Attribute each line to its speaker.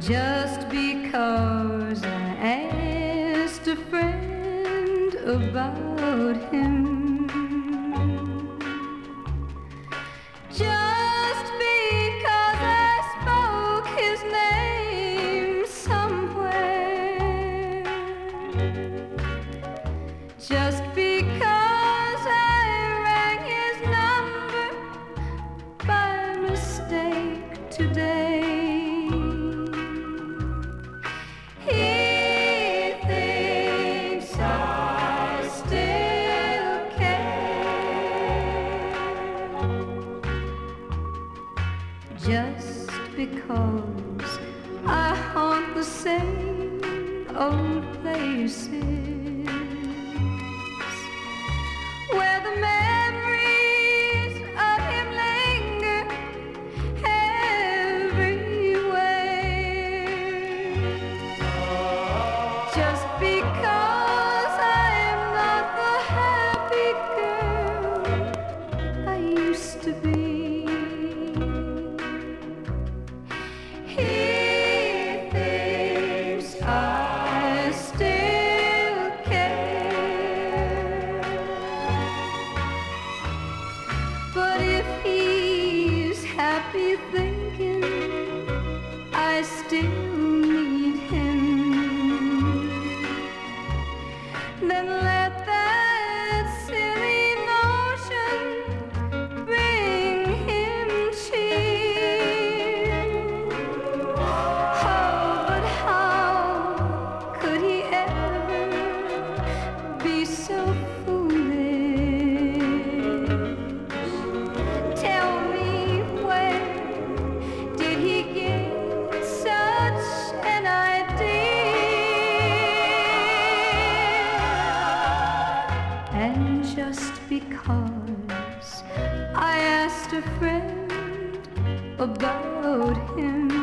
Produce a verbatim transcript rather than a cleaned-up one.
Speaker 1: Just because I asked a friend about him, just because I spoke his name somewhere, just because I rang his number by mistake today. Just because I haunt the same old places where the memories of him linger everywhere. Just because I am not the happy girl I used to be. But if he's happy thinking I still need him, then let that silly notion bring him cheer. Oh, but how could he ever be so foolish? And just because I asked a friend about him,